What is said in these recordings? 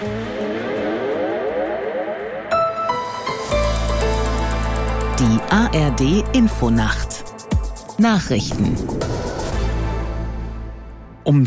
Die ARD-Infonacht. Nachrichten. Um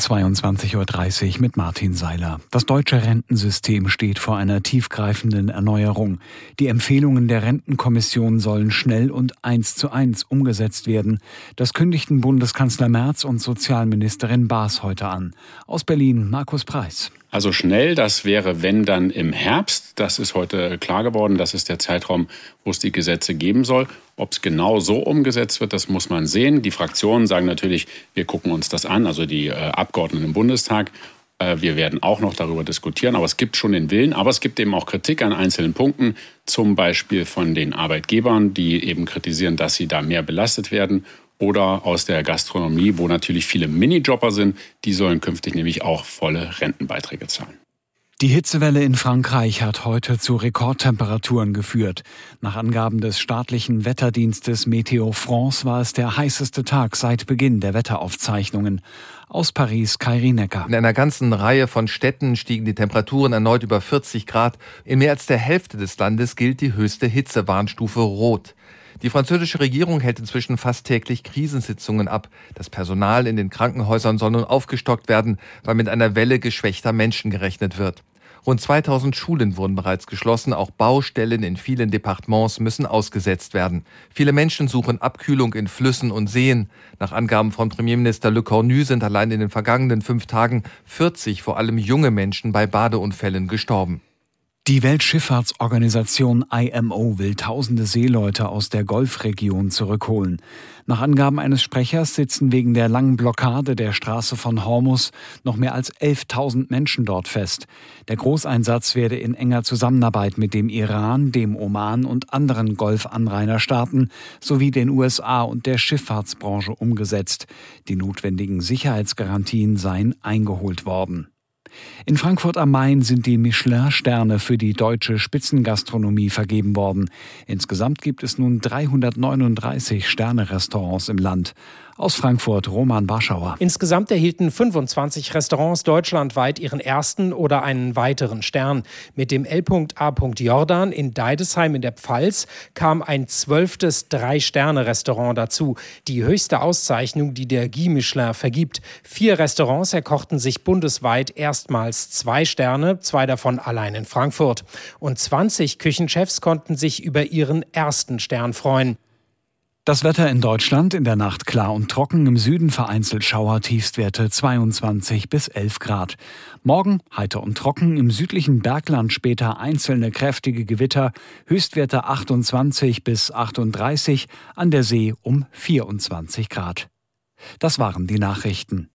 22.30 Uhr mit Martin Seiler. Das deutsche Rentensystem steht vor einer tiefgreifenden Erneuerung. Die Empfehlungen der Rentenkommission sollen schnell und 1:1 umgesetzt werden. Das kündigten Bundeskanzler Merz und Sozialministerin Baas heute an. Aus Berlin Markus Preis. Also schnell, das wäre, wenn dann im Herbst. Das ist heute klar geworden. Das ist der Zeitraum, wo es die Gesetze geben soll. Ob es genau so umgesetzt wird, das muss man sehen. Die Fraktionen sagen natürlich, wir gucken uns das an, also die Abgeordneten im Bundestag. Wir werden auch noch darüber diskutieren, aber es gibt schon den Willen. Aber es gibt eben auch Kritik an einzelnen Punkten, zum Beispiel von den Arbeitgebern, die eben kritisieren, dass sie da mehr belastet werden. Oder aus der Gastronomie, wo natürlich viele Minijobber sind. Die sollen künftig nämlich auch volle Rentenbeiträge zahlen. Die Hitzewelle in Frankreich hat heute zu Rekordtemperaturen geführt. Nach Angaben des staatlichen Wetterdienstes Météo France war es der heißeste Tag seit Beginn der Wetteraufzeichnungen. Aus Paris, Kairi Necker. In einer ganzen Reihe von Städten stiegen die Temperaturen erneut über 40 Grad. In mehr als der Hälfte des Landes gilt die höchste Hitzewarnstufe Rot. Die französische Regierung hält inzwischen fast täglich Krisensitzungen ab. Das Personal in den Krankenhäusern soll nun aufgestockt werden, weil mit einer Welle geschwächter Menschen gerechnet wird. Rund 2000 Schulen wurden bereits geschlossen. Auch Baustellen in vielen Departements müssen ausgesetzt werden. Viele Menschen suchen Abkühlung in Flüssen und Seen. Nach Angaben von Premierminister Le Cornu sind allein in den vergangenen 5 Tagen 40 vor allem junge Menschen bei Badeunfällen gestorben. Die Weltschifffahrtsorganisation IMO will tausende Seeleute aus der Golfregion zurückholen. Nach Angaben eines Sprechers sitzen wegen der langen Blockade der Straße von Hormuz noch mehr als 11.000 Menschen dort fest. Der Großeinsatz werde in enger Zusammenarbeit mit dem Iran, dem Oman und anderen Golfanrainerstaaten sowie den USA und der Schifffahrtsbranche umgesetzt. Die notwendigen Sicherheitsgarantien seien eingeholt worden. In Frankfurt am Main sind die Michelin-Sterne für die deutsche Spitzengastronomie vergeben worden. Insgesamt gibt es nun 339 Sterne-Restaurants im Land. Aus Frankfurt Roman Warschauer. Insgesamt erhielten 25 Restaurants deutschlandweit ihren ersten oder einen weiteren Stern. Mit dem L.A. Jordan in Deidesheim in der Pfalz kam ein 12. 3-Sterne-Restaurant dazu. Die höchste Auszeichnung, die der Guide Michelin vergibt. 4 Restaurants erkochten sich bundesweit erstmals 2 Sterne, 2 davon allein in Frankfurt. Und 20 Küchenchefs konnten sich über ihren ersten Stern freuen. Das Wetter in Deutschland in der Nacht klar und trocken, im Süden vereinzelt Schauer, Tiefstwerte 22 bis 11 Grad. Morgen heiter und trocken, im südlichen Bergland später einzelne kräftige Gewitter, Höchstwerte 28 bis 38, an der See um 24 Grad. Das waren die Nachrichten.